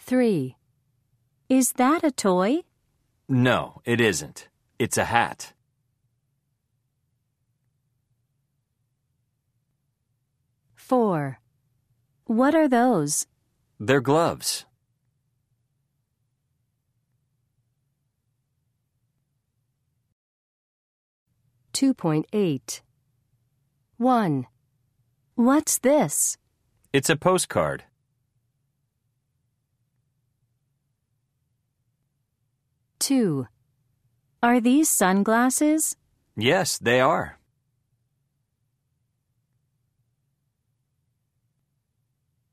3. Is that a toy? No, it isn't. It's a hat. 4. What are those? They're gloves. 2.8. 1. What's this? It's a postcard. 2. Are these sunglasses? Yes, they are.